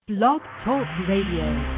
Blog Talk Radio.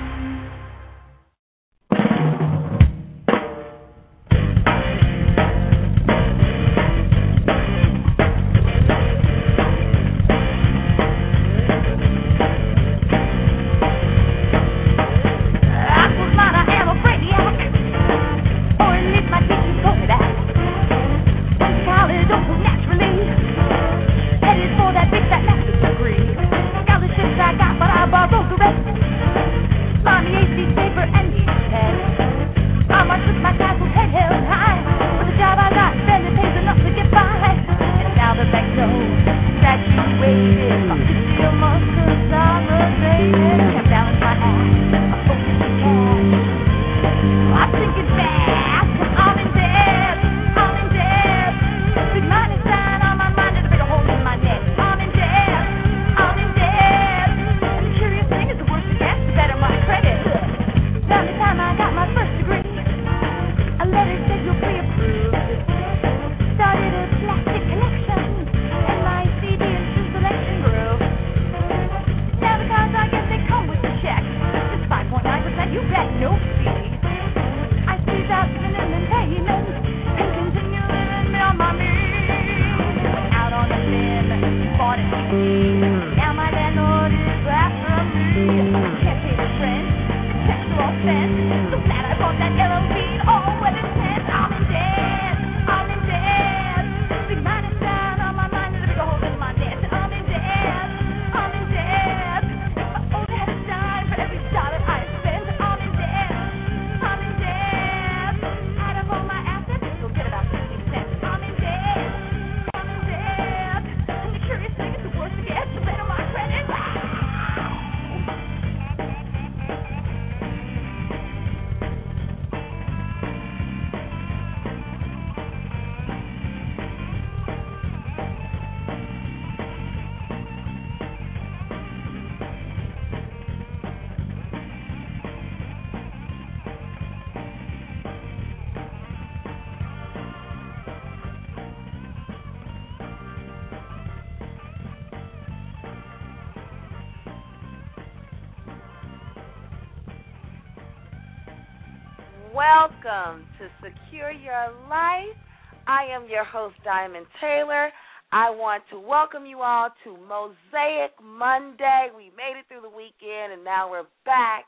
Welcome to Secure Your Life. I am your host, Diamond Taylor. I want to welcome you all to Mosaic Monday. We made it through the weekend, and now we're back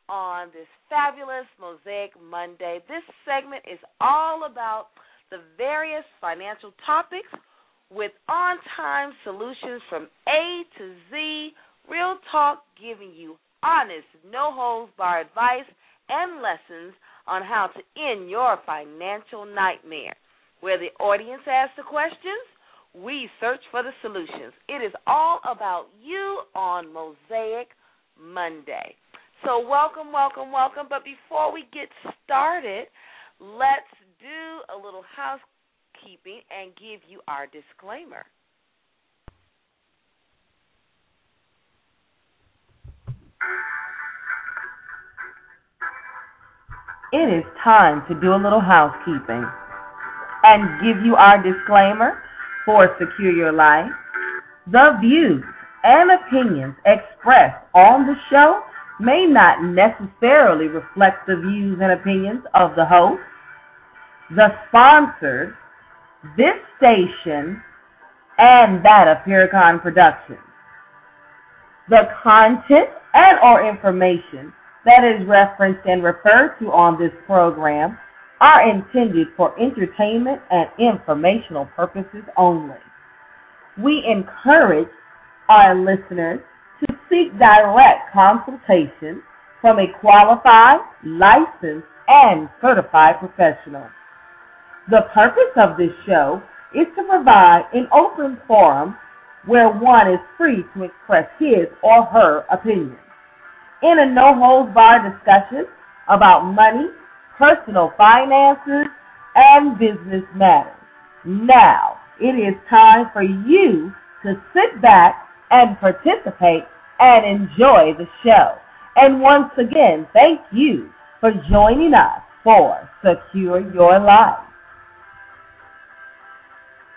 on this fabulous Mosaic Monday. This segment is all about the various financial topics with on-time solutions from A to Z, real talk, giving you honest, no-holds-barred advice and lessons on how to end your financial nightmare. Where the audience asks the questions, we search for the solutions. It is all about you on Mosaic Monday. So welcome, welcome, welcome. But before we get started, let's do a little housekeeping and give you our disclaimer. It is time to do a little housekeeping and give you our disclaimer for Secure Your Life. The views and opinions expressed on the show may not necessarily reflect the views and opinions of the host, the sponsors, this station, and that of Puricon Productions. The content and or information that is referenced and referred to on this program are intended for entertainment and informational purposes only. We encourage our listeners to seek direct consultation from a qualified, licensed, and certified professional. The purpose of this show is to provide an open forum where one is free to express his or her opinion in a no-holds-barred discussion about money, personal finances, and business matters. Now, it is time for you to sit back and participate and enjoy the show. And once again, thank you for joining us for Secure Your Life.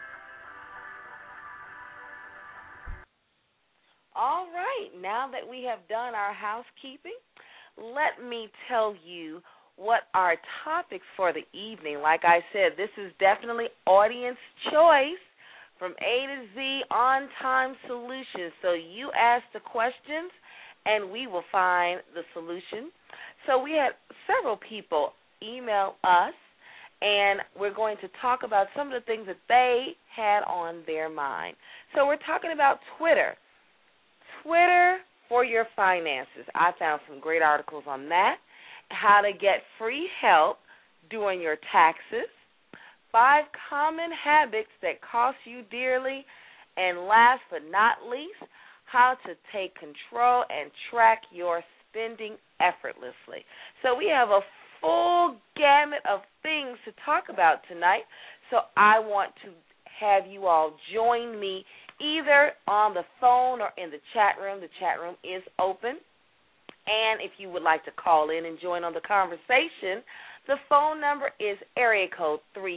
All right, now that we have done our housekeeping, let me tell you what our topics for the evening. Like I said, this is definitely audience choice from A to Z, on-time solutions. So you ask the questions, and we will find the solution. So we had several people email us, and we're going to talk about some of the things that they had on their mind. So we're talking about Twitter. Twitter for your finances. I found some great articles on that. How to get free help doing your taxes. 5 common habits that cost you dearly. And last but not least, how to take control and track your spending effortlessly. So we have a full gamut of things to talk about tonight. So I want to have you all join me either on the phone or in the chat room. The chat room is open. And if you would like to call in and join on the conversation, the phone number is area code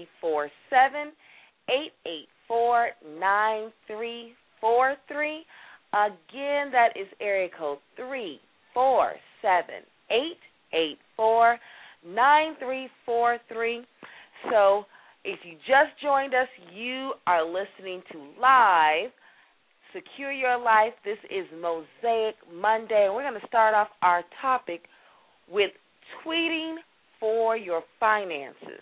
347-884-9343. Again, that is area code 347-884-9343. So if you just joined us, you are listening to Live Secure Your Life. This is Mosaic Monday, and we're going to start off our topic with tweeting for your finances.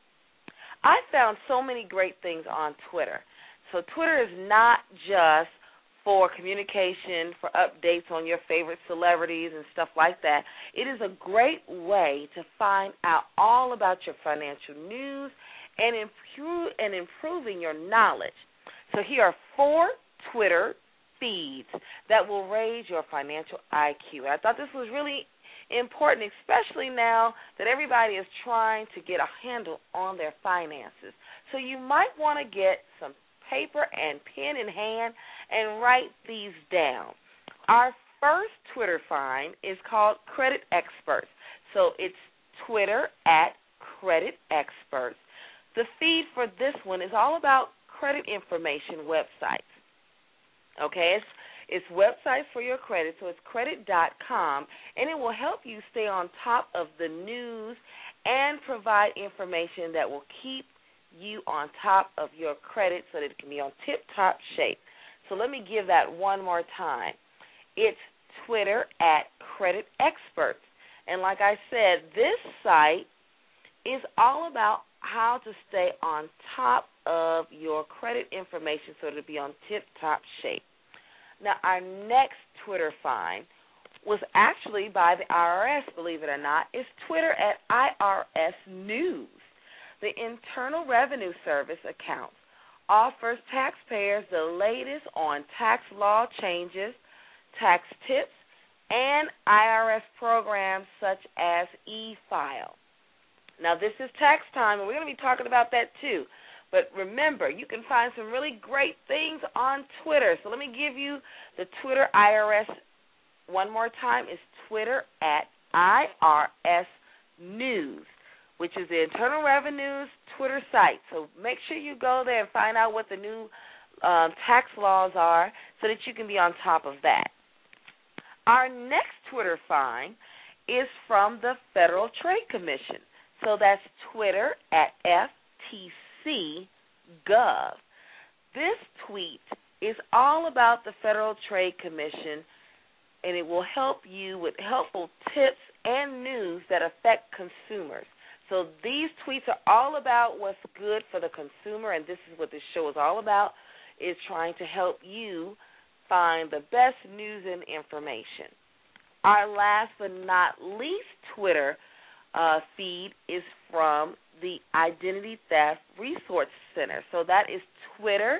I found so many great things on Twitter. So Twitter is not just for communication, for updates on your favorite celebrities and stuff like that. It is a great way to find out all about your financial news and improving your knowledge. So here are 4 Twitter feeds that will raise your financial IQ. I thought this was really important, especially now that everybody is trying to get a handle on their finances. So you might want to get some paper and pen in hand and write these down. Our first Twitter find is called Credit Experts. So it's Twitter @Credit Experts. The feed for this one is all about credit information websites. Okay, it's websites for your credit, so it's credit.com, and it will help you stay on top of the news and provide information that will keep you on top of your credit so that it can be on tip-top shape. So let me give that one more time. It's Twitter @Credit Experts. And like I said, this site is all about how to stay on top of your credit information so it'll be on tip-top shape. Now, our next Twitter find was actually by the IRS, believe it or not. It's Twitter @IRS News. The Internal Revenue Service account offers taxpayers the latest on tax law changes, tax tips, and IRS programs such as e-file. Now, this is tax time, and we're going to be talking about that too. But remember, you can find some really great things on Twitter. So let me give you the Twitter IRS one more time. It's Twitter @IRS News, which is the Internal Revenue's Twitter site. So make sure you go there and find out what the new tax laws are so that you can be on top of that. Our next Twitter find is from the Federal Trade Commission. So that's Twitter @FTC.gov. This tweet is all about the Federal Trade Commission, and it will help you with helpful tips and news that affect consumers. So these tweets are all about what's good for the consumer, and this is what this show is all about, is trying to help you find the best news and information. Our last but not least Twitter feed is from the Identity Theft Resource Center. So that is Twitter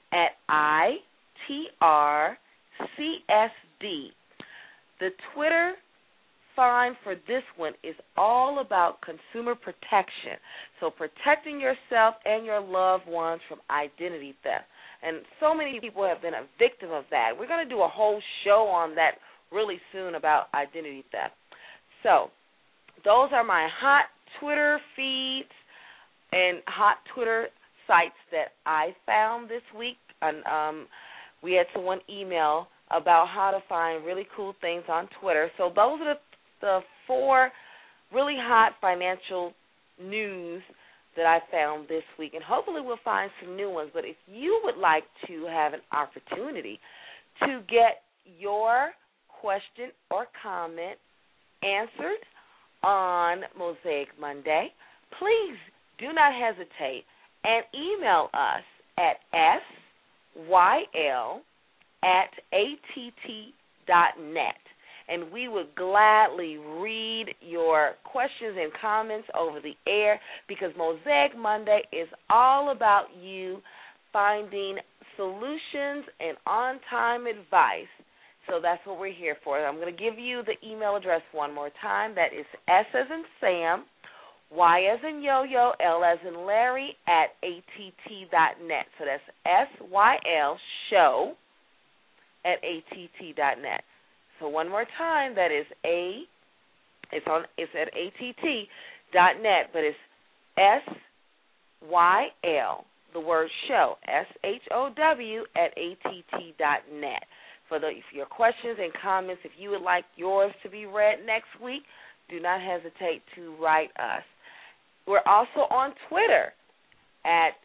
@ITRCSD. The Twitter find for this one is all about consumer protection. So protecting yourself and your loved ones from identity theft. And so many people have been a victim of that. We're going to do a whole show on that really soon about identity theft. So those are my hot Twitter feeds and hot Twitter sites that I found this week. And we had someone email about how to find really cool things on Twitter. So those are the 4 really hot financial news that I found this week, and hopefully we'll find some new ones. But if you would like to have an opportunity to get your question or comment answered on Mosaic Monday, please do not hesitate and email us at syl@att.net. And we would gladly read your questions and comments over the air, because Mosaic Monday is all about you finding solutions and on-time advice. So that's what we're here for. I'm going to give you the email address one more time. That is S as in Sam, Y as in Yo-Yo, L as in Larry, @att.net. So that's SYL show @att.net. So one more time, that is it's at att.net, but it's SYL, the word show, SHOW @att.net. For your questions and comments, if you would like yours to be read next week, do not hesitate to write us. We're also on Twitter at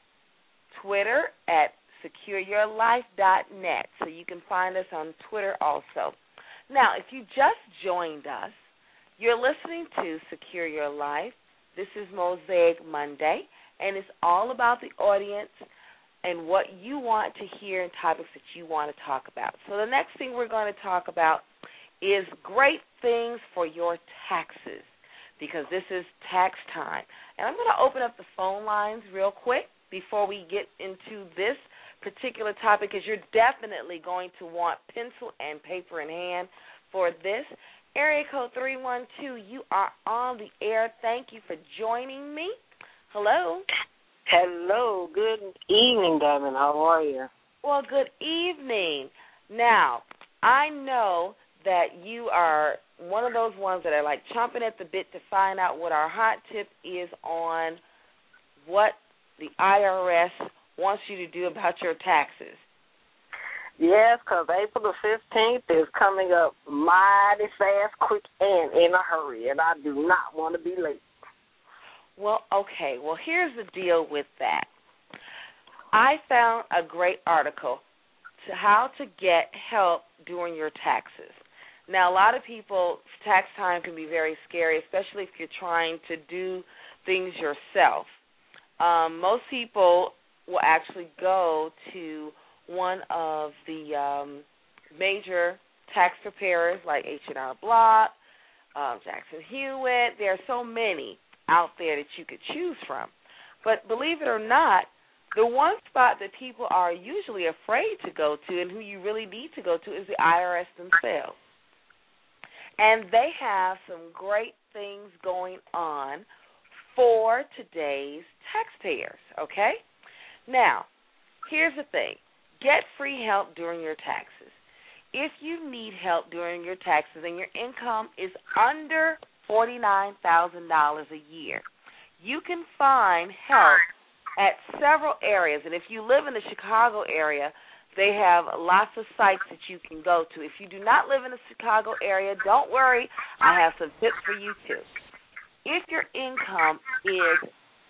secureyourlife.net, so you can find us on Twitter also. Now, if you just joined us, you're listening to Secure Your Life. This is Mosaic Monday, and it's all about the audience and what you want to hear and topics that you want to talk about. So the next thing we're going to talk about is great things for your taxes, because this is tax time. And I'm going to open up the phone lines real quick before we get into this particular topic, because you're definitely going to want pencil and paper in hand for this. Area code 312, you are on the air. Thank you for joining me. Hello. Hello. Good evening, Diamond. How are you? Well, good evening. Now, I know that you are one of those ones that are like chomping at the bit to find out what our hot tip is on what the IRS wants you to do about your taxes. Yes, because April the 15th is coming up mighty fast, quick, and in a hurry, and I do not want to be late. Well, okay. Well, here's the deal with that. I found a great article to how to get help during your taxes. Now, a lot of people, tax time can be very scary, especially if you're trying to do things yourself. Most people will actually go to one of the major tax preparers like H&R Block, Jackson Hewitt. There are so many out there that you could choose from. But believe it or not, the one spot that people are usually afraid to go to and who you really need to go to is the IRS themselves. And they have some great things going on for today's taxpayers, okay? Now, here's the thing. Get free help during your taxes. If you need help during your taxes and your income is under $49,000 a year, you can find help at several areas. And if you live in the Chicago area, they have lots of sites that you can go to. If you do not live in the Chicago area, don't worry. I have some tips for you, too. If your income is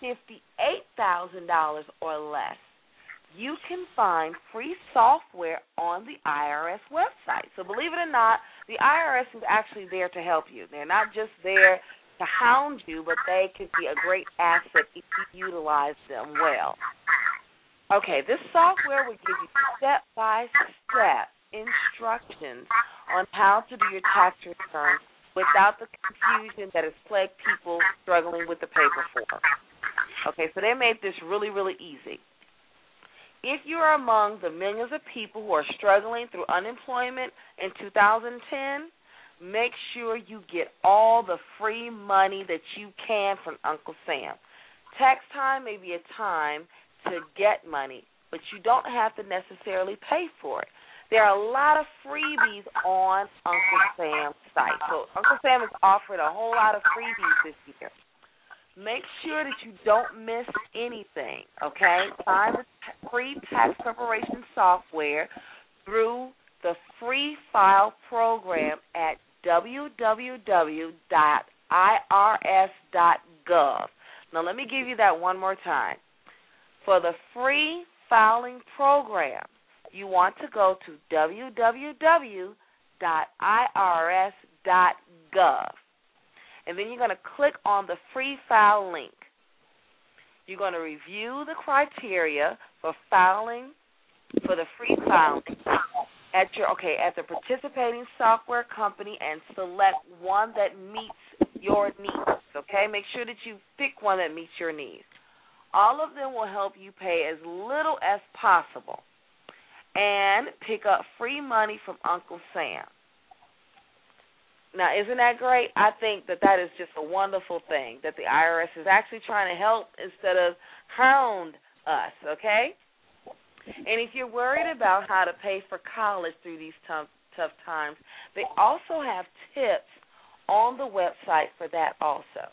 $58,000 or less, you can find free software on the IRS website. So believe it or not, the IRS is actually there to help you. They're not just there to hound you, but they can be a great asset if you utilize them well. Okay, this software will give you step-by-step instructions on how to do your tax return without the confusion that has plagued people struggling with the paper form. Okay, so they made this really, really easy. If you are among the millions of people who are struggling through unemployment in 2010, make sure you get all the free money that you can from Uncle Sam. Tax time may be a time to get money, but you don't have to necessarily pay for it. There are a lot of freebies on Uncle Sam's site. So Uncle Sam has offered a whole lot of freebies this year. Make sure that you don't miss anything, okay? Find the free tax preparation software through the free file program at www.irs.gov. Now, let me give you that one more time. For the free filing program, you want to go to www.irs.gov. And then you're going to click on the free file link. You're going to review the criteria for filing, for the free filing at the participating software company and select one that meets your needs. Okay? Make sure that you pick one that meets your needs. All of them will help you pay as little as possible and pick up free money from Uncle Sam. Now, isn't that great? I think that is just a wonderful thing, that the IRS is actually trying to help instead of hound us, okay? And if you're worried about how to pay for college through these tough times, they also have tips on the website for that also.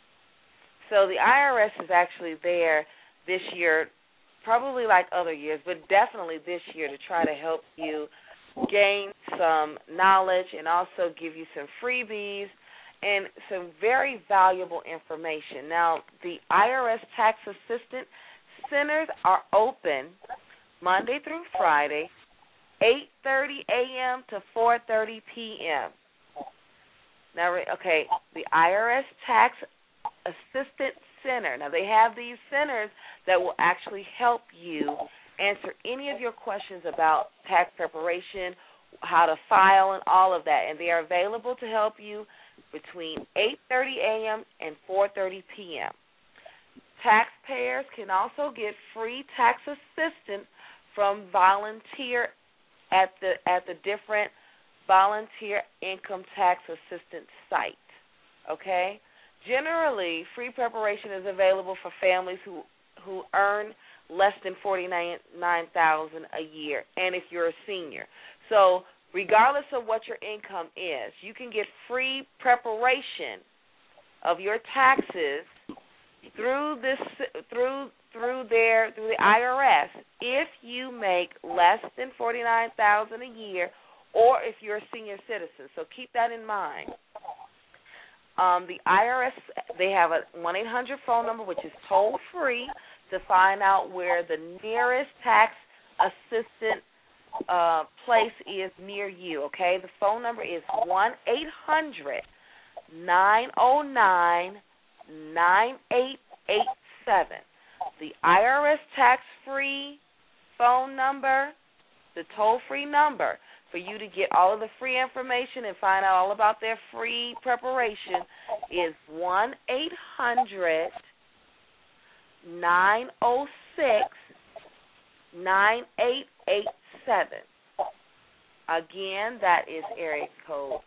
So the IRS is actually there this year, probably like other years, but definitely this year to try to help you gain some knowledge and also give you some freebies and some very valuable information. Now, the IRS Tax Assistant Centers are open Monday through Friday, 8:30 a.m. to 4:30 p.m. Now, okay, the IRS Tax Assistant Center. Now, they have these centers that will actually help you answer any of your questions about tax preparation, how to file, and all of that. And they are available to help you between 8:30 a.m. and 4:30 p.m. Taxpayers can also get free tax assistance from volunteer at the different volunteer income tax assistance sites. Okay? Generally, free preparation is available for families who earn less than $49,000 a year, and if you're a senior. So regardless of what your income is, you can get free preparation of your taxes through the IRS if you make less than $49,000 a year, or if you're a senior citizen. So keep that in mind. The IRS, they have a 1-800 phone number, which is toll-free, to find out where the nearest tax assistant place is near you, okay? The phone number is 1-800-909-9887. The IRS tax-free phone number, the toll-free number for you to get all of the free information and find out all about their free preparation is 1-800-906-9887. Again, that is area code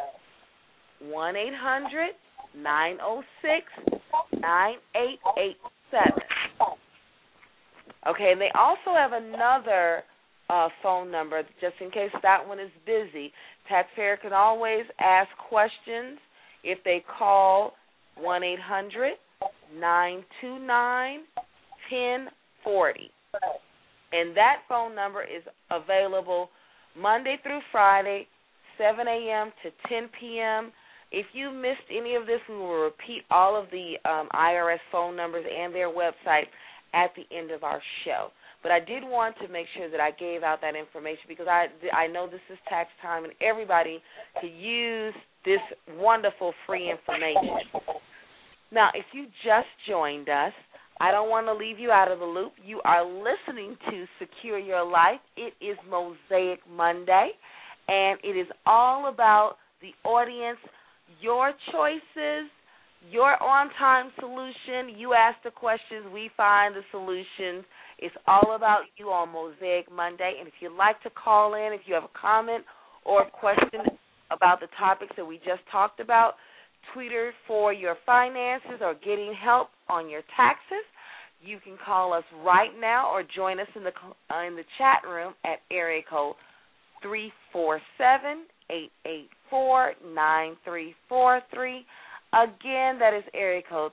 1-800-906-9887. Okay, and they also have another phone number, just in case that one is busy. Taxpayer can always ask questions if they call 1-800-929-1040. And that phone number is available Monday through Friday, 7 a.m. to 10 p.m. If you missed any of this, we will repeat all of the IRS phone numbers and their website at the end of our show. But I did want to make sure that I gave out that information because I know this is tax time and everybody could use this wonderful free information. Now, if you just joined us, I don't want to leave you out of the loop. You are listening to Secure Your Life. It is Mosaic Monday, and it is all about the audience, your choices, your on-time solution. You ask the questions, we find the solutions. It's all about you on Mosaic Monday. And if you'd like to call in, if you have a comment or a question about the topics that we just talked about, Twitter for your finances or getting help on your taxes, you can call us right now or join us in the chat room at area code 347-884-9343. Again, that is area code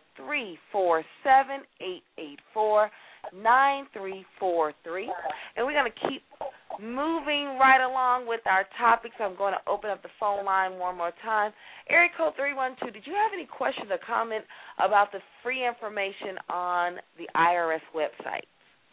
347-884-9343. And we're going to keep moving right along with our topics, I'm going to open up the phone line one more time. Area code 312, did you have any questions or comment about the free information on the IRS website?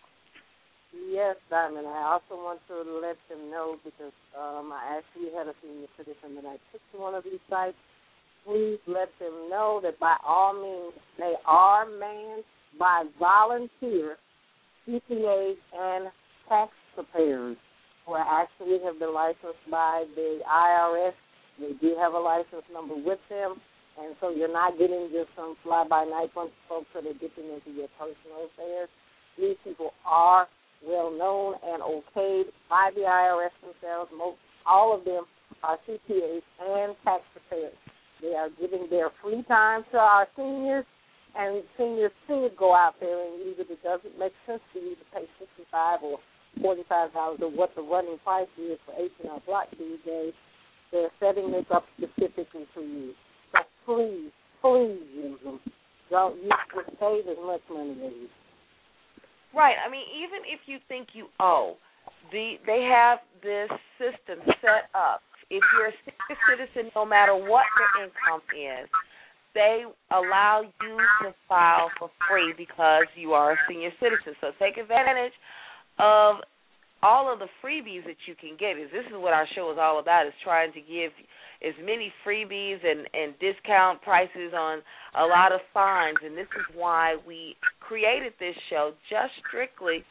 Yes, Diamond. I also want to let them know because I actually had a senior citizen that I took to one of these sites. Please let them know that by all means they are manned by volunteer CPAs and tax preparers who actually have been licensed by the IRS. They do have a license number with them, and so you're not getting just some fly-by-night bunch of folks that are dipping into your personal affairs. These people are well known and okayed by the IRS themselves. All of them are CPAs and tax preparers. They are giving their free time to our seniors, and seniors should go out there and use it. It doesn't make sense for you to pay $65 or $45 or what the running price is for H&R Block these days. They're setting this up specifically for you. So please use them. Don't use to save as much money as you. Right. I mean, even if you think you owe, they have this system set up. If you're a senior citizen, no matter what your income is, they allow you to file for free because you are a senior citizen. So take advantage of all of the freebies that you can get. This is what our show is all about, is trying to give as many freebies and discount prices on a lot of fines. And this is why we created this show, just strictly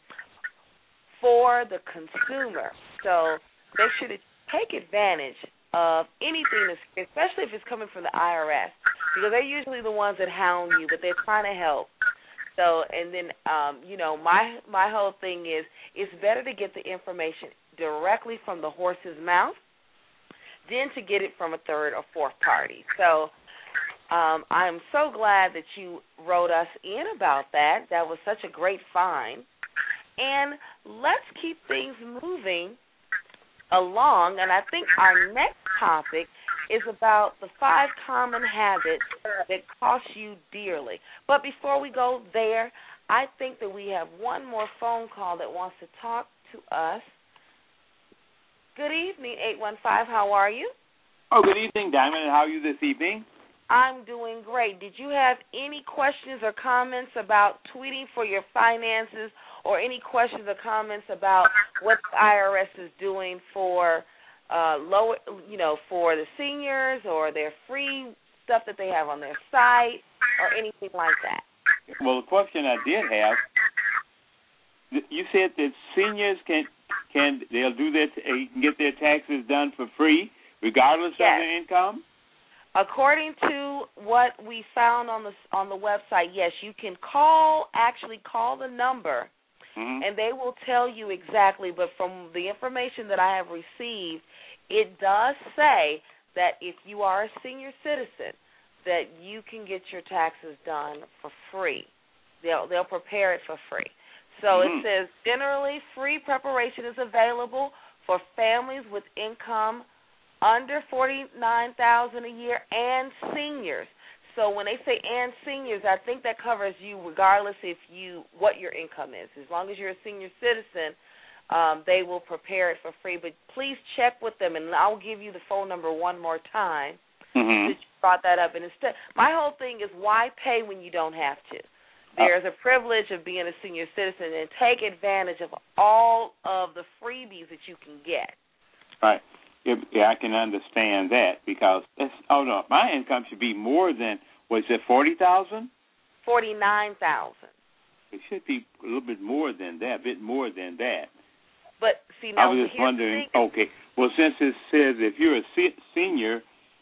for the consumer. So they should take advantage of anything, especially if it's coming from the IRS, because they're usually the ones that hound you, but they're trying to help. So, and then, my whole thing is, it's better to get the information directly from the horse's mouth than to get it from a third or fourth party. So, I'm so glad that you wrote us in about that. That was such a great find. And let's keep things moving along. And I think our next topic is about the 5 common habits that cost you dearly. But before we go there, I think that we have one more phone call that wants to talk to us. Good evening, 815. How are you? Oh, good evening, Diamond. How are you this evening? I'm doing great. Did you have any questions or comments about tweeting for your finances, or any questions or comments about what the IRS is doing for for the seniors, or their free stuff that they have on their site, or anything like that? Well, the question I did have, you said that seniors they'll do can get their taxes done for free, regardless of their income? According to what we found on the website, yes, you can call the number, and they will tell you exactly. But from the information that I have received, it does say that if you are a senior citizen, that you can get your taxes done for free. They'll prepare it for free. So it says, generally, free preparation is available for families with income under $49,000 a year and seniors. So when they say and seniors, I think that covers you regardless what your income is. As long as you're a senior citizen, they will prepare it for free. But please check with them, and I'll give you the phone number one more time since you brought that up. And instead, my whole thing is, why pay when you don't have to? There's a privilege of being a senior citizen, and take advantage of all of the freebies that you can get. Right. Yeah, I can understand that, because my income should be more than, was it 40,000? 49,000. It should be a little bit more than that, But see, now I was just wondering. Okay, well, since it says if you're a senior,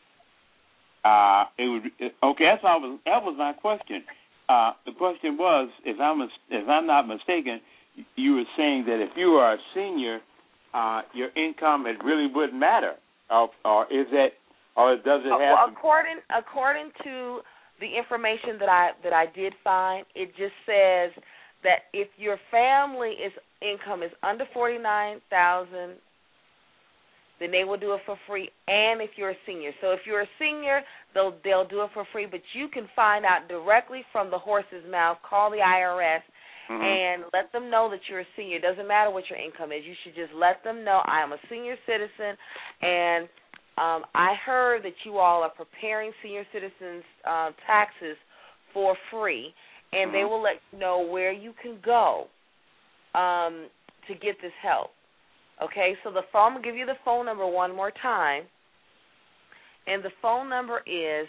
it would. Okay, that was my question. The question was, if I'm not mistaken, you were saying that if you are a senior, your income, it really wouldn't matter, or is that, or does it have? According to the information that I did find, it just says that if your family income is under $49,000, then they will do it for free, and if you're a senior. So if you're a senior, they'll do it for free, but you can find out directly from the horse's mouth. Call the IRS and let them know that you're a senior. It doesn't matter what your income is. You should just let them know I am a senior citizen, and I heard that you all are preparing senior citizens' taxes for free, and they will let you know where you can go to get this help. Okay, so I'm going to give you the phone number one more time, and the phone number is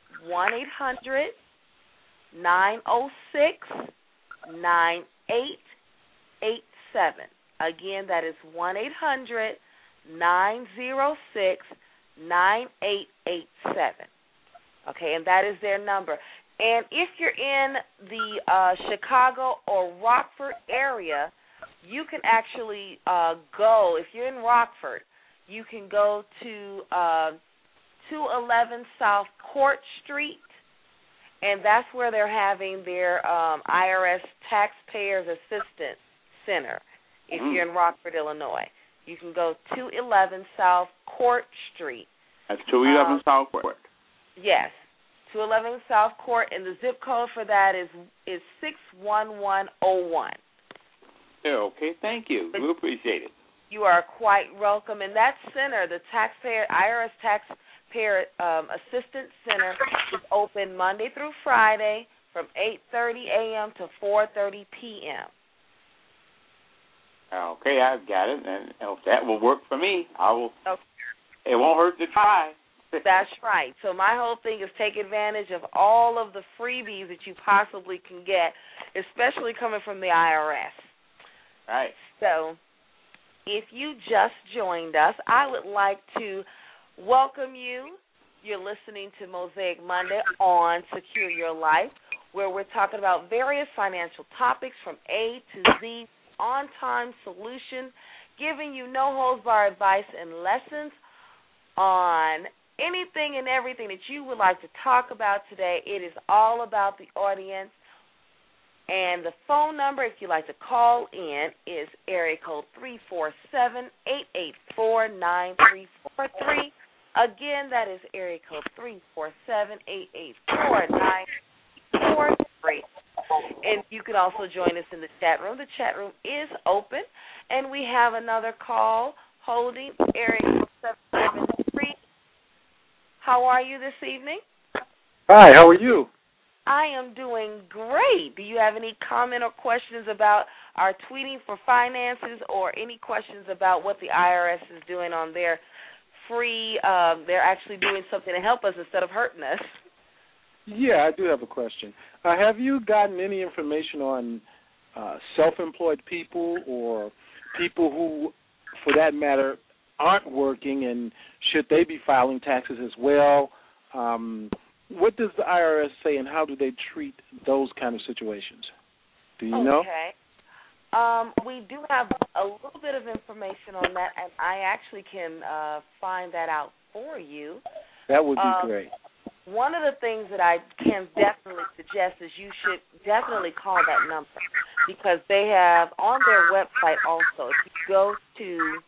1-800-906-9887. Again, that is 1-800-906-9887. Okay, and that is their number. And if you're in the Chicago or Rockford area, you can actually go. If you're in Rockford, you can go to 211 South Court Street, and that's where they're having their IRS Taxpayers Assistance Center. If you're in Rockford, Illinois, you can go 211 South Court Street. That's 211 South Court. Yes, 211 South Court, and the zip code for that is 61101. Okay, thank you. We appreciate it. You are quite welcome. And that center, the IRS Taxpayer Assistance Center, is open Monday through Friday from 8:30 a.m. to 4:30 p.m. Okay, I've got it, and if that will work for me, I will. Okay. It won't hurt to try. That's right. So my whole thing is take advantage of all of the freebies that you possibly can get, especially coming from the IRS. Right. So if you just joined us, I would like to welcome you. You're listening to Mosaic Monday on Secure Your Life, where we're talking about various financial topics from A to Z, on-time solution, giving you no-holds-barred advice and lessons on anything and everything that you would like to talk about today. It is all about the audience. And the phone number, if you'd like to call in, is area code 347-884-9343. Again, that is area code 347-884-9343. And you can also join us in the chat room. The chat room is open. And we have another call holding, area code 773. How are you this evening? Hi, how are you? I am doing great. Do you have any comment or questions about our tweeting for finances, or any questions about what the IRS is doing on their free, they're actually doing something to help us instead of hurting us? Yeah, I do have a question. Have you gotten any information on self-employed people or people who, for that matter, aren't working, and should they be filing taxes as well? What does the IRS say, and how do they treat those kind of situations? Do you know? Okay. We do have a little bit of information on that, and I actually can find that out for you. That would be great. One of the things that I can definitely suggest is you should definitely call that number, because they have on their website also, if you go to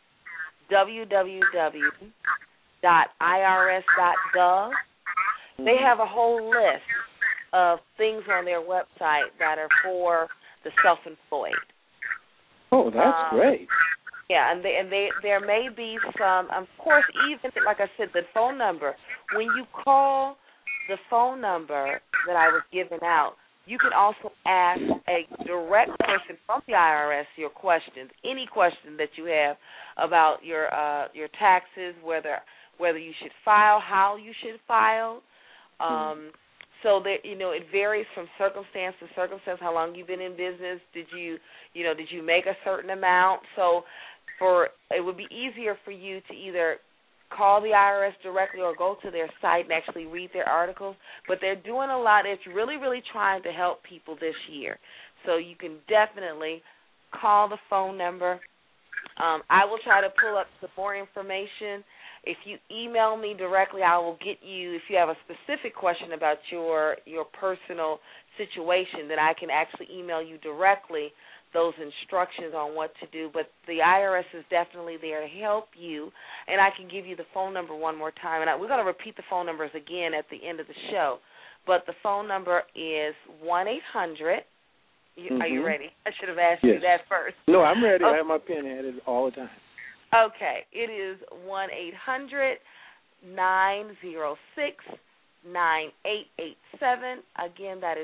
www.irs.gov, they have a whole list of things on their website that are for the self-employed. Oh, that's great. Yeah, and there may be some, of course, even, like I said, the phone number. When you call the phone number that I was giving out, you can also ask a direct person from the IRS your questions, any question that you have about your taxes, whether you should file, how you should file. So that it varies from circumstance to circumstance. How long you've been in business? Did you make a certain amount? So it would be easier for you to either call the IRS directly or go to their site and actually read their articles. But they're doing a lot. It's really, really trying to help people this year. So you can definitely call the phone number. I will try to pull up some more information. If you email me directly, I will get you, if you have a specific question about your personal situation, then I can actually email you directly those instructions on what to do. But the IRS is definitely there to help you, and I can give you the phone number one more time. And we're going to repeat the phone numbers again at the end of the show. But the phone number is 1-800, Are you ready? I should have asked you that first. No, I'm ready. I have my pen handy all the time. Okay. It is 1-800-906-9887. Again, that is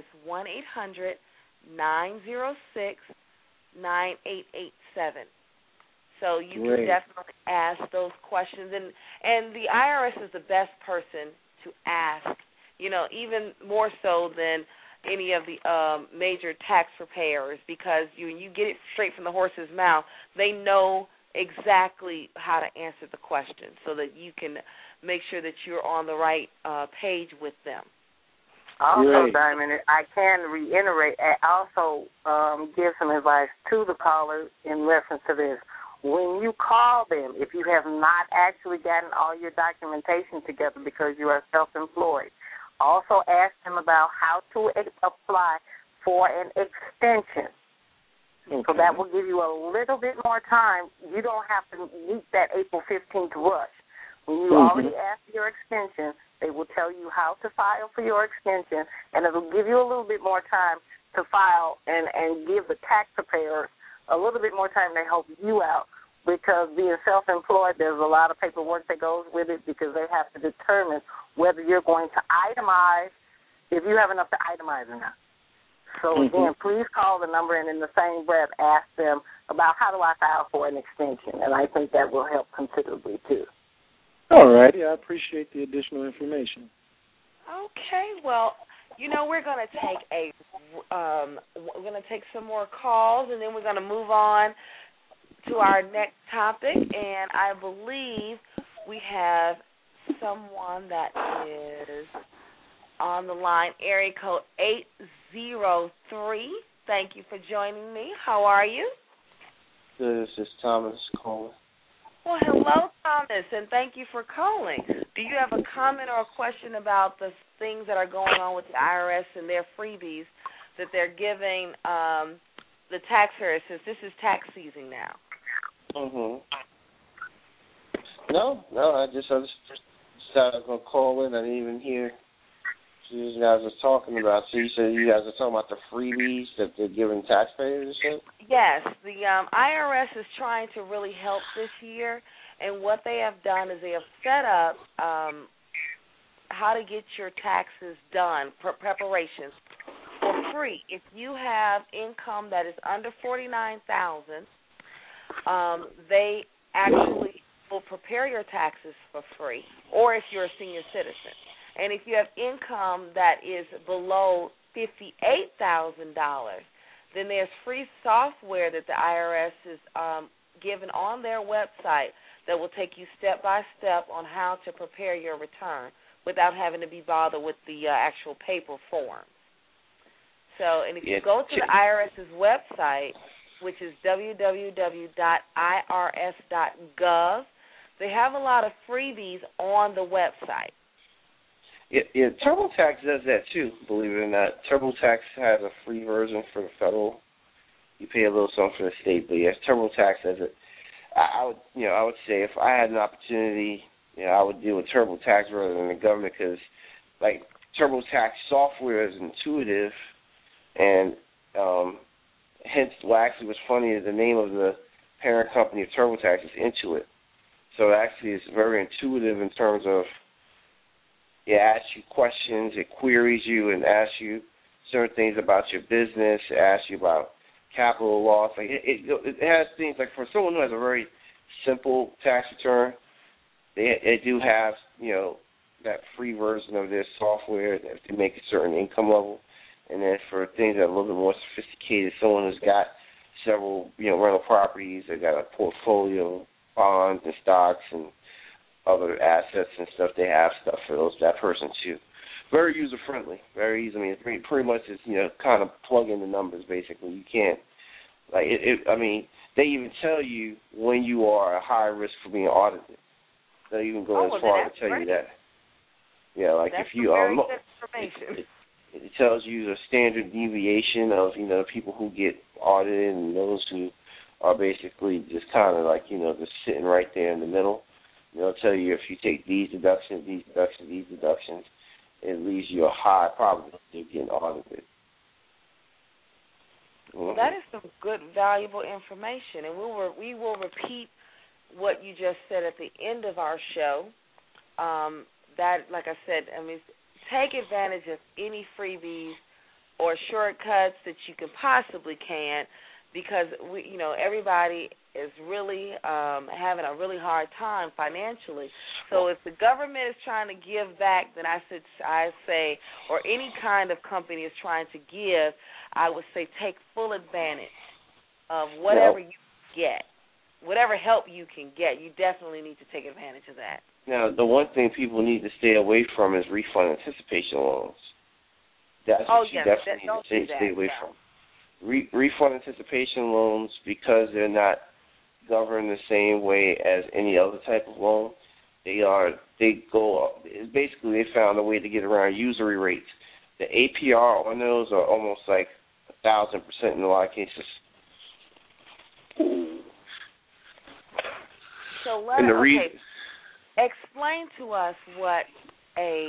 1-800-906-9887. So you can definitely ask those questions. And the IRS is the best person to ask, even more so than any of the major tax preparers, because you get it straight from the horse's mouth. They know exactly how to answer the question so that you can make sure that you're on the right page with them. Also, Diamond, I can reiterate, also give some advice to the caller in reference to this. When you call them, if you have not actually gotten all your documentation together because you are self-employed, also ask them about how to apply for an extension. Okay. So that will give you a little bit more time. You don't have to meet that April 15th rush. When you already ask your extension, they will tell you how to file for your extension, and it will give you a little bit more time to file and give the tax preparers a little bit more time to help you out, because being self-employed, there's a lot of paperwork that goes with it because they have to determine whether you're going to itemize, if you have enough to itemize or not. So, again, please call the number and in the same breath ask them about how do I file for an extension, and I think that will help considerably too. All righty. I appreciate the additional information. Okay. Well, we're going to take some more calls, and then we're going to move on to our next topic. And I believe we have someone that is on the line, area code 803. Thank you for joining me. How are you? This is Thomas calling. Well, hello, Thomas, and thank you for calling. Do you have a comment or a question about the things that are going on with the IRS and their freebies that they're giving the taxpayers, since this is tax season now? No, I just decided I was going to call in. I didn't even hear what you guys were talking about. So you said you guys are talking about the freebies that they're giving taxpayers and shit? Yes, the IRS is trying to really help this year, and what they have done is they have set up how to get your taxes done, preparations, for free. If you have income that is under $49,000, they actually will prepare your taxes for free, or if you're a senior citizen. And if you have income that is below $58,000, then there's free software that the IRS is given on their website that will take you step by step on how to prepare your return without having to be bothered with the actual paper forms. So, and if you go to the IRS's website, which is www.irs.gov, they have a lot of freebies on the website. Yeah, TurboTax does that too, believe it or not. TurboTax has a free version for the federal. You pay a little something for the state, but yes, TurboTax has it. I would say if I had an opportunity, I would deal with TurboTax rather than the government, because like TurboTax software is intuitive, and hence, actually, what's funny is the name of the parent company of TurboTax is Intuit. So actually, it's very intuitive in terms of it asks you questions, it queries you, and asks you certain things about your business. It asks you about capital loss. Like it has things like for someone who has a very simple tax return, they do have that free version of their software to make a certain income level. And then for things that are a little bit more sophisticated, someone who's got several rental properties, they got a portfolio, bonds and stocks and other assets and stuff, they have stuff for that person too. Very user friendly, very easy. I mean, it's pretty much just kind of plug in the numbers basically. You can't they even tell you when you are a high risk for being audited. They even go as far as to tell you that. Yeah, like that's if you very good information. It tells you the standard deviation of people who get audited and those who are basically just kind of like just sitting right there in the middle. They'll tell you if you take these deductions, it leaves you a high probability of getting audited. Well, that is some good, valuable information, and we will repeat what you just said at the end of our show. That, like I said, take advantage of any freebies or shortcuts that you can possibly because everybody is really having a really hard time financially. So if the government is trying to give back, then I say, or any kind of company is trying to give, I would say take full advantage of whatever you get, whatever help you can get. You definitely need to take advantage of that. Now, the one thing people need to stay away from is refund anticipation loans. That's what you definitely need to stay away from. Refund anticipation loans, because they're not governed the same way as any other type of loan, they found a way to get around usury rates. The APR on those are almost like 1,000% in a lot of cases. So explain to us what a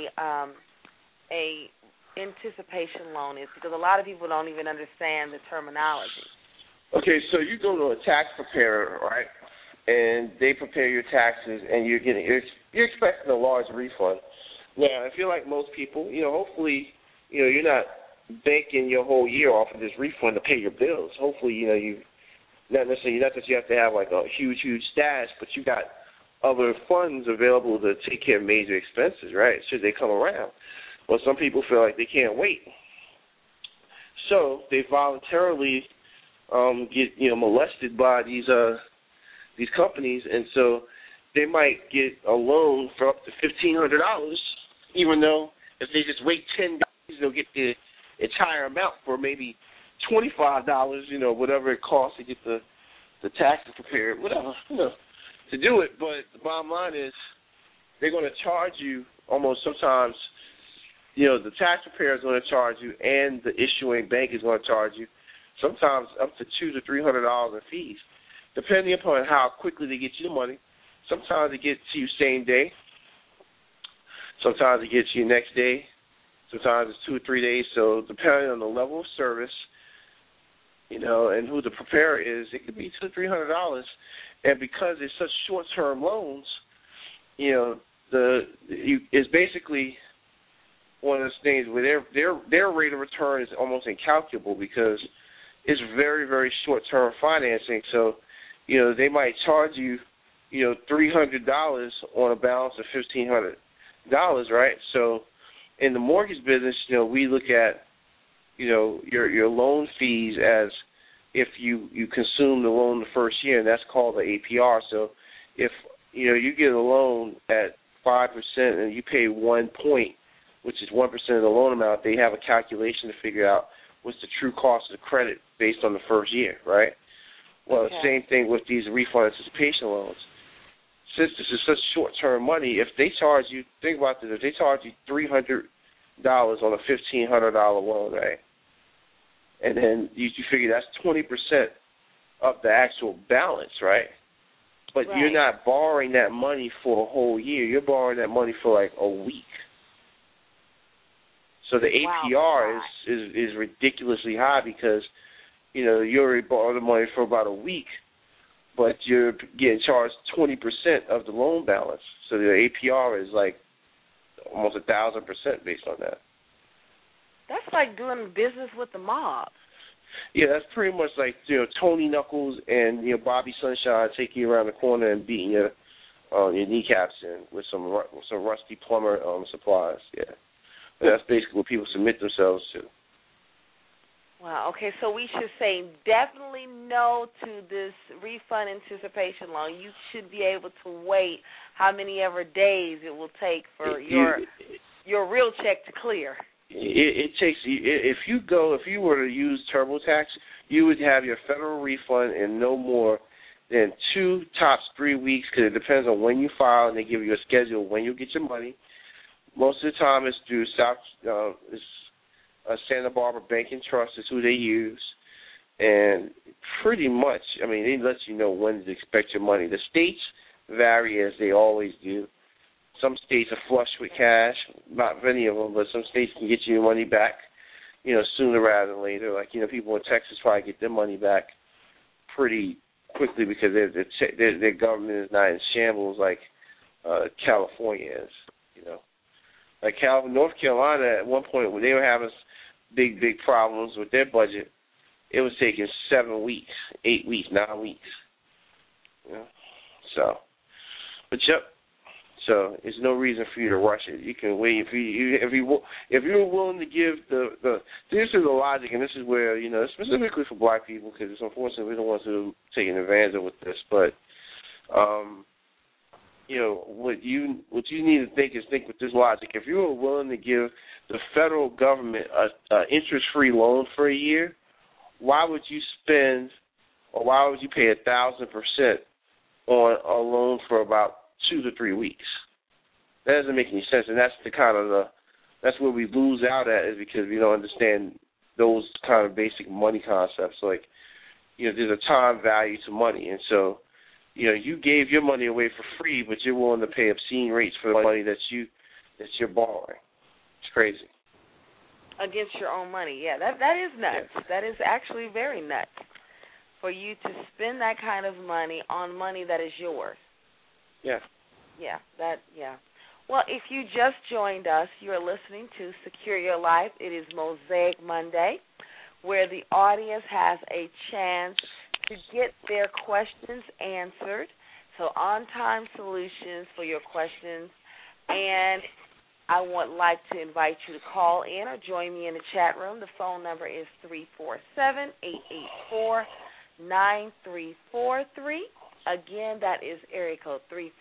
anticipation loan is, because a lot of people don't even understand the terminology. Okay, so you go to a tax preparer, right, and they prepare your taxes, and you're expecting a large refund. Now, I feel like most people, hopefully, you're not banking your whole year off of this refund to pay your bills. Hopefully, you not necessarily, not that you have to have like a huge stash, but you got other funds available to take care of major expenses, right, should they come around. Well, some people feel like they can't wait. So they voluntarily get molested by these companies, and so they might get a loan for up to $1,500, even though if they just wait 10 days, they'll get the entire amount for maybe $25, whatever it costs to get the taxes prepared, whatever, to do it. But the bottom line is they're going to charge you almost sometimes. The tax preparer is going to charge you, and the issuing bank is going to charge you sometimes up to $200 to $300 in fees, depending upon how quickly they get you the money. Sometimes they get to you same day. Sometimes they get to you next day. Sometimes it's 2 or 3 days. So depending on the level of service, and who the preparer is, it could be $200 to $300. And because it's such short-term loans, it's basically one of those things where their rate of return is almost incalculable because it's very, very short-term financing. So, they might charge you, $300 on a balance of $1,500, right? So in the mortgage business, we look at, your loan fees as if you consume the loan the first year, and that's called the APR. So if, you get a loan at 5% and you pay 1 point, which is 1% of the loan amount, they have a calculation to figure out what's the true cost of the credit based on the first year, right? Well, Same thing with these refund anticipation loans. Since this is such short-term money, if they charge you, think about this, if they charge you $300 on a $1,500 loan, right, and then you figure that's 20% of the actual balance, right? But you're not borrowing that money for a whole year. You're borrowing that money for like a week. So the APR is ridiculously high because, you already borrowed the money for about a week, but you're getting charged 20% of the loan balance. So the APR is like almost 1,000% based on that. That's like doing business with the mob. Yeah, that's pretty much like, Tony Knuckles and, Bobby Sunshine taking you around the corner and beating your kneecaps in with some Rusty Plumber supplies, yeah. That's basically what people submit themselves to. Wow, okay, so we should say definitely no to this refund anticipation loan. You should be able to wait how many ever days it will take for your real check to clear. It takes, if you were to use TurboTax, you would have your federal refund in no more than 2, tops 3 weeks, because it depends on when you file, and they give you a schedule when you get your money. Most of the time, it's through Santa Barbara Bank and Trust is who they use, and pretty much, they let you know when to expect your money. The states vary as they always do. Some states are flush with cash, not many of them, but some states can get you your money back, sooner rather than later. Like, people in Texas probably get their money back pretty quickly because their government is not in shambles like California is. Like North Carolina, at one point when they were having big problems with their budget, it was taking 7 weeks, 8 weeks, 9 weeks. So there's no reason for you to rush it. You can wait if you're willing to give this is the logic, and this is where specifically for black people, because it's unfortunate we're the ones who are taking advantage of this. But what you need to think with this logic. If you were willing to give the federal government an interest-free loan for a year, why would you spend, or why would you pay 1,000% on a loan for about 2 to 3 weeks? That doesn't make any sense, and that's that's where we lose out at, is because we don't understand those kind of basic money concepts. Like, there's a time value to money, and so, you gave your money away for free, but you're willing to pay obscene rates for the money that you're borrowing. It's crazy. Against your own money, yeah, that is nuts. Yeah. That is actually very nuts for you to spend that kind of money on money that is yours. Yeah. Yeah, Well, if you just joined us, you're listening to Secure Your Life. It is Mosaic Monday, where the audience has a chance to get their questions answered. So on-time solutions for your questions. And I would like to invite you to call in or join me in the chat room. The phone number is 347-884-9343. Again, that is area code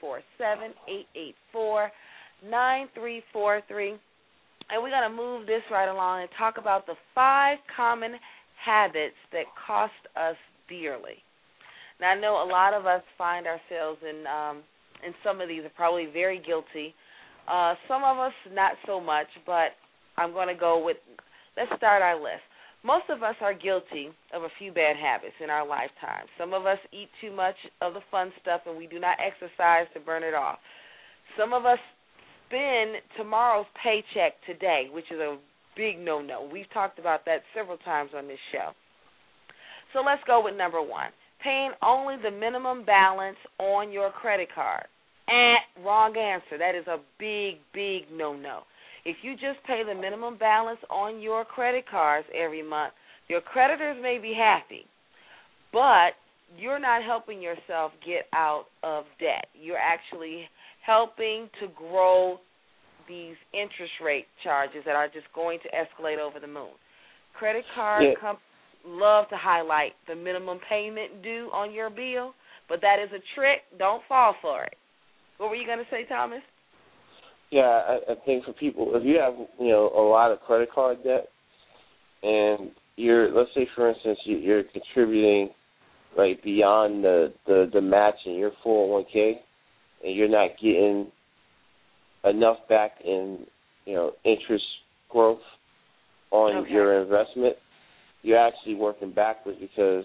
347-884-9343. And we're going to move this right along and talk about the 5 common habits that cost us dearly. Now, I know a lot of us find ourselves in some of these are probably very guilty. Some of us not so much, but I'm going to go with, let's start our list. Most of us are guilty of a few bad habits in our lifetime. Some of us eat too much of the fun stuff and we do not exercise to burn it off. Some of us spend tomorrow's paycheck today, which is a big no-no. We've talked about that several times on this show. So let's go with number 1, paying only the minimum balance on your credit card. Wrong answer. That is a big, big no-no. If you just pay the minimum balance on your credit cards every month, your creditors may be happy, but you're not helping yourself get out of debt. You're actually helping to grow these interest rate charges that are just going to escalate over the moon. Credit card companies love to highlight the minimum payment due on your bill, but that is a trick. Don't fall for it. What were you going to say, Thomas? Yeah, I think for people, if you have, a lot of credit card debt, and let's say, for instance, you're contributing like beyond the match in your 401k, and you're not getting enough back in, interest growth on your investment, you're actually working backwards because,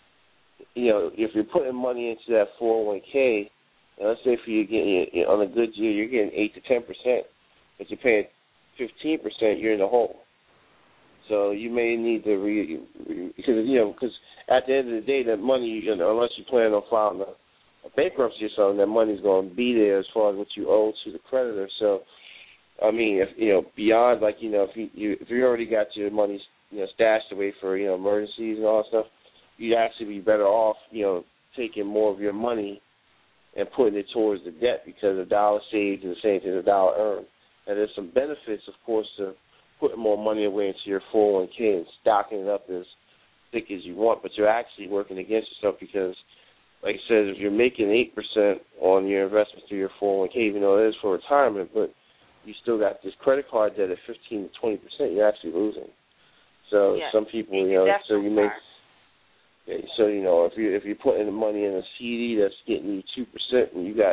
if you're putting money into that 401k, let's say for you getting on a good year, you're getting 8 to 10%, but you're paying 15%, you're in the hole. So you may need to because at the end of the day, that money, unless you plan on filing a bankruptcy or something, that money's going to be there as far as what you owe to the creditor. So, I mean, if beyond if you already got your money stashed away for emergencies and all that stuff, you'd actually be better off taking more of your money and putting it towards the debt, because a dollar saved is the same thing as a dollar earned. And there's some benefits, of course, to putting more money away into your 401k and stocking it up as thick as you want, but you're actually working against yourself because, like I said, if you're making 8% on your investments through your 401k, even though it is for retirement, but you still got this credit card debt at 15 to 20%, you're actually losing. So some people, so you make... So, if you're putting the money in a CD that's getting you 2% and you got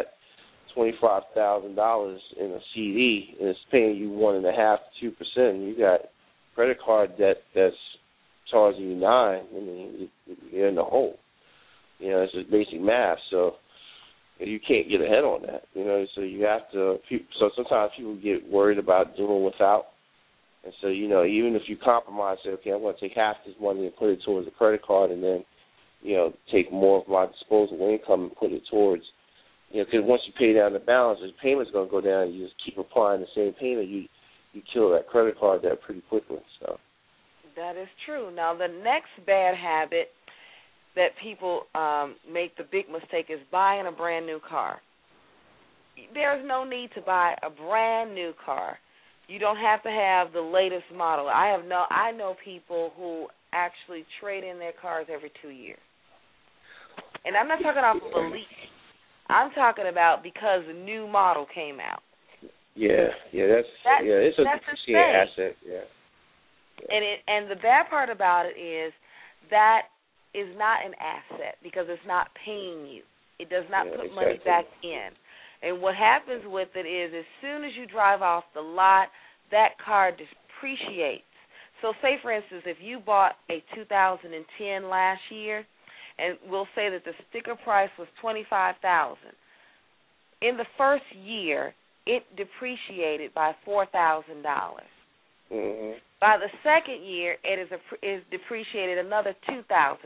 $25,000 in a CD and it's paying you 1.5% to 2%, and you got credit card debt that's charging you 9%, I mean, you're in the hole. It's just basic math. So you can't get ahead on that. So you have to. So sometimes people get worried about doing without And so, even if you compromise, say, okay, I'm going to take half this money and put it towards a credit card, and then, take more of my disposable income and put it towards, because once you pay down the balance, the payment's going to go down, and you just keep applying the same payment, you kill that credit card debt pretty quickly. So that is true. Now, the next bad habit that people make the big mistake is buying a brand new car. There's no need to buy a brand new car. You don't have to have the latest model. I know people who actually trade in their cars every 2 years. And I'm not talking off of a lease. I'm talking about because the new model came out. Yeah, it's a depreciating asset. Yeah. And the bad part about it is that is not an asset because it's not paying you. It does not put money back in. And what happens with it is as soon as you drive off the lot, that car depreciates. So say, for instance, if you bought a 2010 last year, and we'll say that the sticker price was $25,000. In the first year, it depreciated by $4,000. Mm-hmm. By the second year, it is depreciated another $2,000.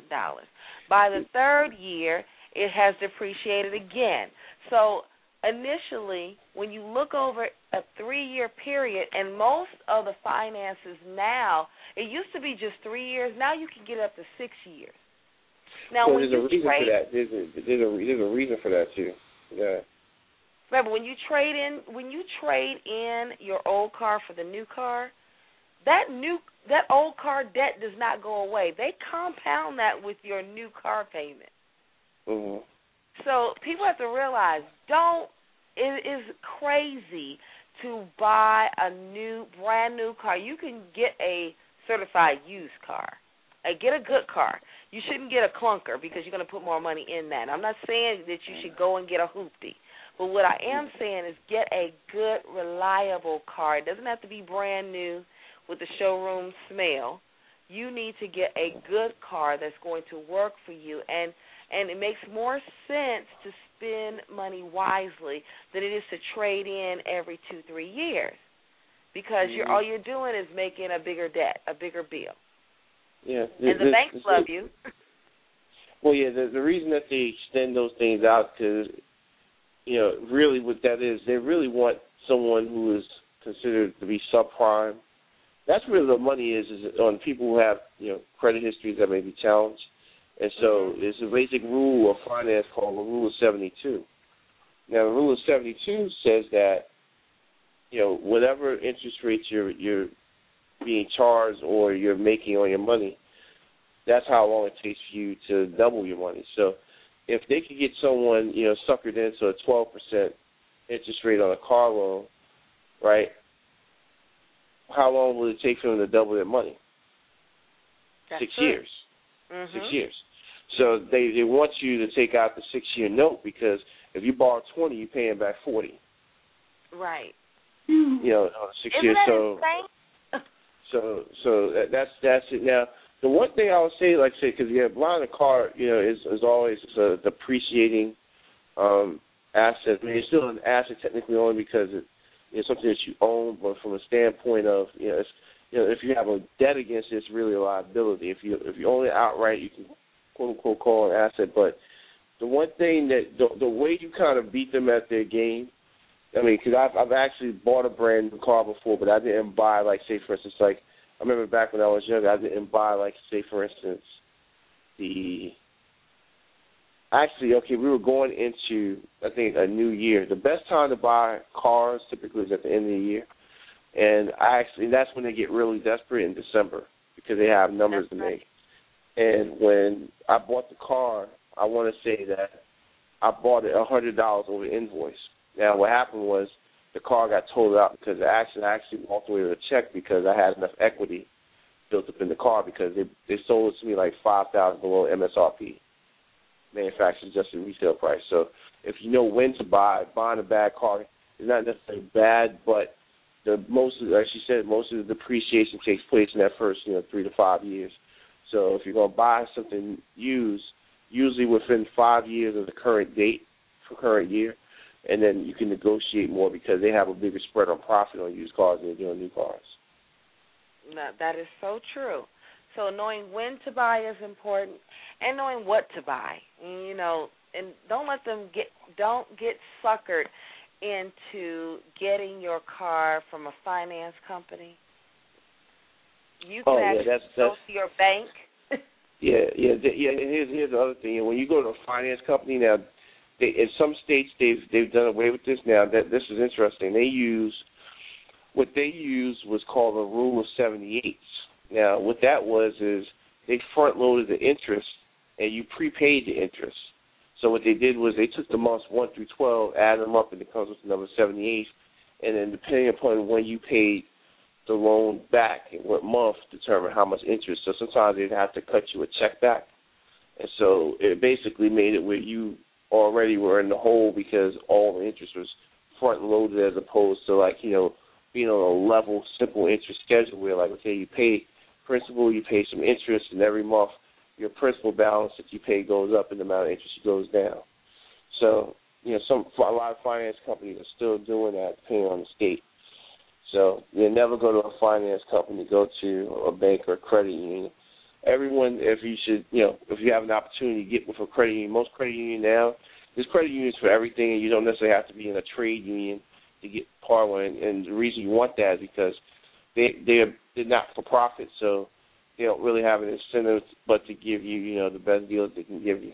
By the third year, it has depreciated again. So initially, when you look over a 3-year period, and most of the finances now, it used to be just 3 years. Now you can get up to 6 years. Now, so when there's a reason for that. There's a reason for that too. Yeah. Remember, when you trade in your old car for the new car, that old car debt does not go away. They compound that with your new car payment. Mm-hmm. So people have to realize, it is crazy to buy a brand new car. You can get a certified used car. Get a good car. You shouldn't get a clunker because you're going to put more money in that. I'm not saying that you should go and get a hoopty. But what I am saying is get a good, reliable car. It doesn't have to be brand new with the showroom smell. You need to get a good car that's going to work for you. And it makes more sense to spend money wisely than it is to trade in every 2-3 years because all you're doing is making a bigger debt, a bigger bill. Yeah, and the banks love you. Well, yeah, the reason that they extend those things out because, really what that is, they really want someone who is considered to be subprime. That's where the money is on people who have, credit histories that may be challenged. And so there's a basic rule of finance called the Rule of 72. Now, the Rule of 72 says that, whatever interest rates you're being charged or you're making on your money, that's how long it takes for you to double your money. So if they could get someone, suckered into a 12% interest rate on a car loan, right, how long will it take for them to double their money? That's 6 true. years. 6 years. So they want you to take out the 6-year note because if you borrow 20, you're paying back 40. Right. 6 years. Isn't that insane? So that's it. Now, the one thing I would say, because buying a car, is always a depreciating asset. I mean, it's still an asset technically only because it's something that you own, but from a standpoint of, if you have a debt against it, it's really a liability. If you own it outright, you can quote unquote call it an asset. But the one thing that the way you kind of beat them at their game, I mean, because I've actually bought a brand new car before, but I didn't buy, say, for instance, I remember back when I was younger, I didn't buy, say, for instance, we were going into, I think, a new year. The best time to buy cars typically is at the end of the year. And that's when they get really desperate in December because they have numbers to make. And when I bought the car, I want to say that I bought it $100 over invoice. Now, what happened was the car got totaled out because I actually walked away with a check because I had enough equity built up in the car because they sold it to me like $5,000 below MSRP, manufacturer's adjusted retail price. So if you know when to buying a bad car is not necessarily bad, but most of the depreciation takes place in that first 3 to 5 years. So if you're going to buy something used, usually within 5 years of the current date for current year, and then you can negotiate more because they have a bigger spread on profit on used cars than they do on new cars. No, that is so true. So knowing when to buy is important, and knowing what to buy. You know, and don't get suckered into getting your car from a finance company. You can go to your bank. And here's the other thing. When you go to a finance company now, in some states they've done away with this now. That this is interesting. What they used was called the rule of 78. Now, what that was is they front-loaded the interest, and you prepaid the interest. So what they did was they took the months 1 through 12, added them up, and it comes with the number 78. And then depending upon when you paid the loan back and what month, determine how much interest. So sometimes they'd have to cut you a check back. And so it basically made it where you already were in the hole because all the interest was front-loaded as opposed to, like, you know, being on a level, simple interest schedule where, like, okay, you pay principal, you pay some interest, and every month your principal balance that you pay goes up and the amount of interest goes down. So, you know, a lot of finance companies are still doing that depending on the state. So you never go to a finance company, go to a bank or a credit union. Everyone, if you have an opportunity to get with a credit union, most credit union now, there's credit unions for everything, and you don't necessarily have to be in a trade union to get part one. And the reason you want that is because they're not for profit, so they don't really have an incentive but to give you, you know, the best deals they can give you.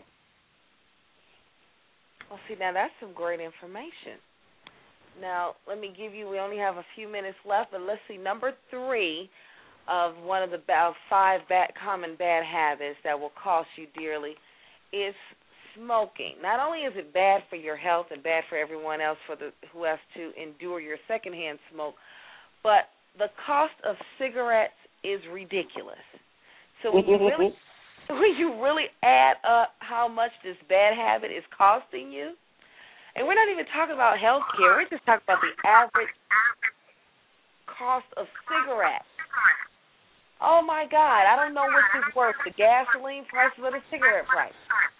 Well, see, now that's some great information. Now, let me give you, we only have a few minutes left, but let's see, number 3 of one of the 5 common bad habits that will cost you dearly is smoking. Not only is it bad for your health and bad for everyone else who has to endure your secondhand smoke, but the cost of cigarettes is ridiculous. So when you really add up how much this bad habit is costing you, and we're not even talking about health care, we're just talking about the average cost of cigarettes. Oh, my God, I don't know which is worse, the gasoline price or the cigarette price.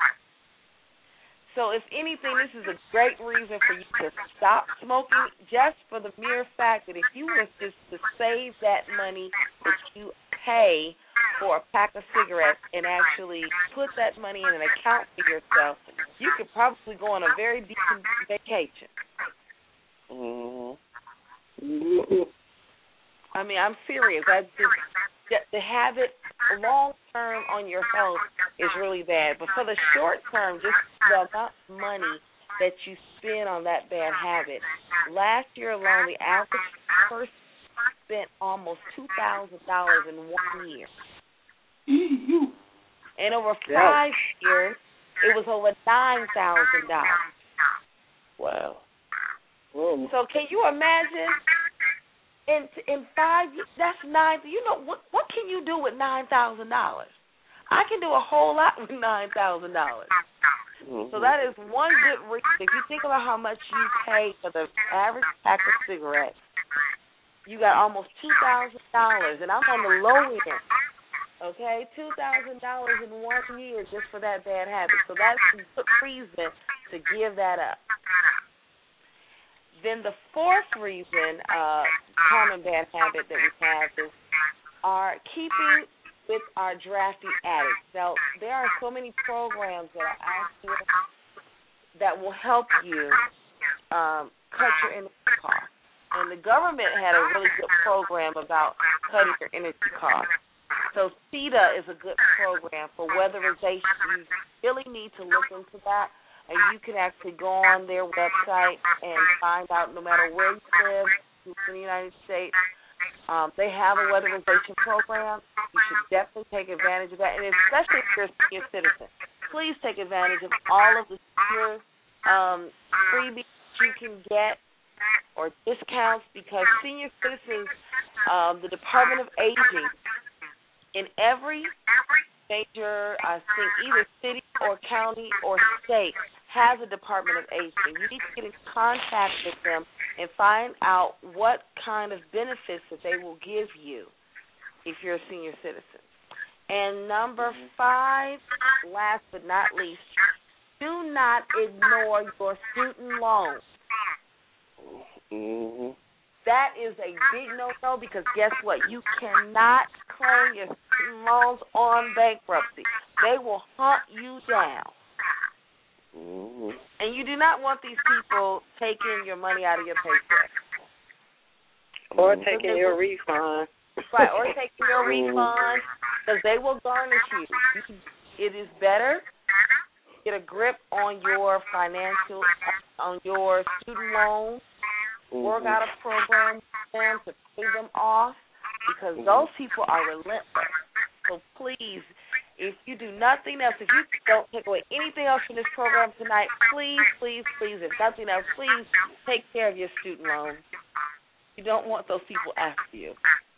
So if anything, this is a great reason for you to stop smoking, just for the mere fact that if you were just to save that money that you pay for a pack of cigarettes and actually put that money in an account for yourself, you could probably go on a very decent vacation. I mean, I'm serious. The habit long term on your health is really bad. But for the short term, just the amount of money that you spend on that bad habit. Last year alone, the average person spent almost $2,000 in 1 year. And over 5 years, it was over $9,000. Wow. So can you imagine? In 5 years, that's $9,000. You know what can you do with $9,000? I can do a whole lot with $9,000. So that is one good reason. If you think about how much you pay for the average pack of cigarettes, you got almost $2,000, and I'm on the low end. Okay, $2,000 in 1 year just for that bad habit. So that's a good reason to give that up. Then the fourth reason, common bad habit that we have is our keeping with our drafty addicts. Now, there are so many programs that are out here that will help you cut your energy costs. And the government had a really good program about cutting your energy costs. So CETA is a good program for weatherization. You really need to look into that. And you can actually go on their website and find out, no matter where you live in the United States, they have a weatherization program. You should definitely take advantage of that, and especially if you're a senior citizen. Please take advantage of all of the senior freebies you can get or discounts, because senior citizens, the Department of Aging, in every major, I think, either city or county or state has a Department of Aging. You need to get in contact with them and find out what kind of benefits that they will give you if you're a senior citizen. And number 5, last but not least, do not ignore your student loans. that is a big no-no because guess what? You cannot claim your student loans on bankruptcy. They will hunt you down. Mm-hmm. And you do not want these people taking your money out of your paycheck. Or taking your refund. Right, or taking your refund because they will garnish you. It is better to get a grip on your financial, on your student loans, work out a program with them to pay them off because those people are relentless. So please, if you do nothing else, if you don't take away anything else from this program tonight, please, please, please, if nothing else, please take care of your student loans. You don't want those people after you.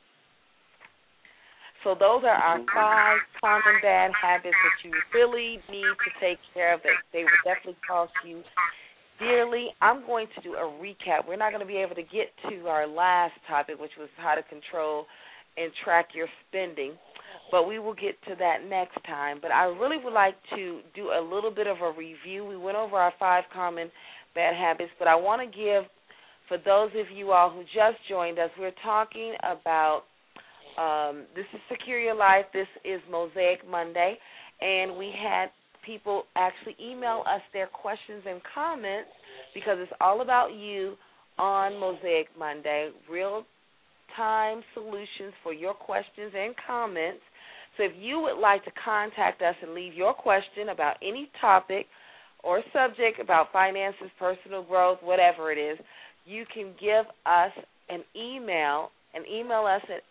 So those are our 5 common bad habits that you really need to take care of. That they will definitely cost you dearly. I'm going to do a recap. We're not going to be able to get to our last topic, which was how to control and track your spending, but we will get to that next time. But I really would like to do a little bit of a review. We went over our 5 common bad habits, but I want to give, for those of you all who just joined us, we're talking about this is Secure Your Life. This is Mosaic Monday, and we had people actually email us their questions and comments because it's all about you on Mosaic Monday, real-time solutions for your questions and comments. So if you would like to contact us and leave your question about any topic or subject about finances, personal growth, whatever it is, you can give us an email and email us at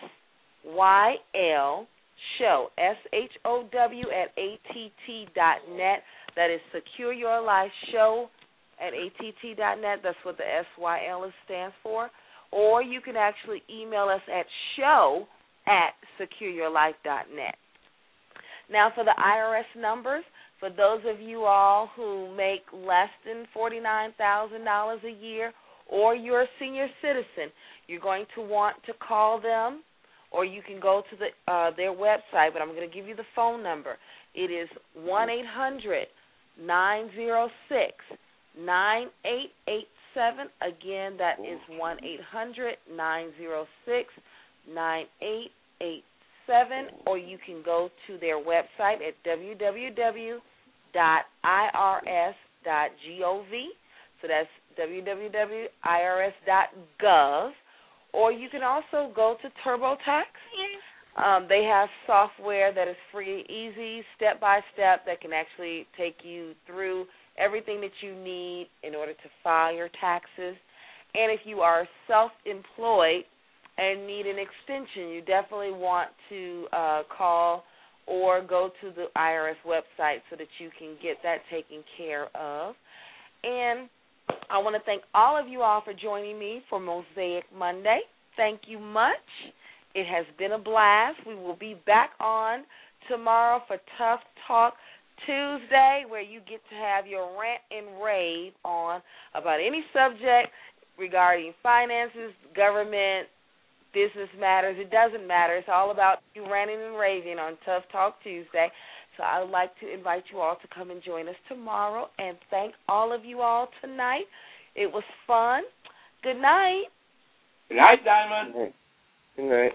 SYL show, SHOW at ATT.net. That is Secure Your Life Show at ATT.net. That's what the SYL stands for. Or you can actually email us at show at secureyourlife.net. Now for the IRS numbers, for those of you all who make less than $49,000 a year or you're a senior citizen, you're going to want to call them, or you can go to their website, but I'm going to give you the phone number. It is 1-800-906-9887. Again, that is 1-800-906-9887, or you can go to their website at www.irs.gov. So that's www.irs.gov. Or you can also go to TurboTax. They have software that is free, easy, step-by-step, that can actually take you through everything that you need in order to file your taxes. And if you are self-employed and need an extension, you definitely want to call or go to the IRS website so that you can get that taken care of. And I want to thank all of you all for joining me for Mosaic Monday. Thank you much. It has been a blast. We will be back on tomorrow for Tough Talk Tuesday, where you get to have your rant and rave on about any subject regarding finances, government, business matters. It doesn't matter. It's all about you ranting and raving on Tough Talk Tuesday. So I would like to invite you all to come and join us tomorrow, and thank all of you all tonight. It was fun. Good night. Good night, Diamond. Good night.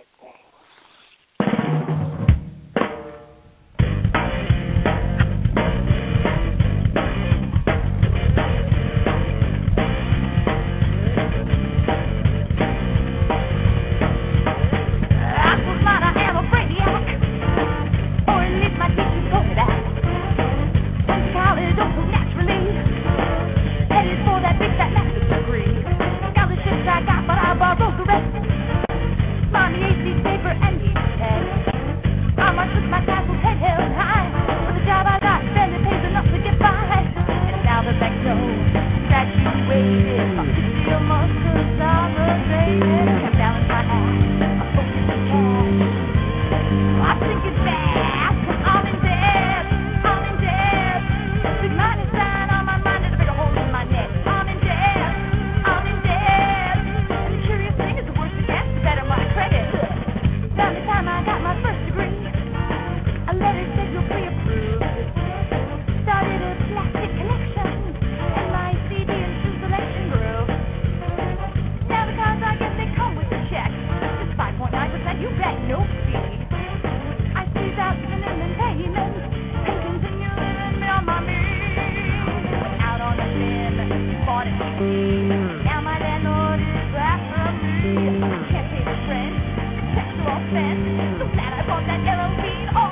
Scholarships I got, but I borrowed the rest. for offense. So glad I bought that LL Bean.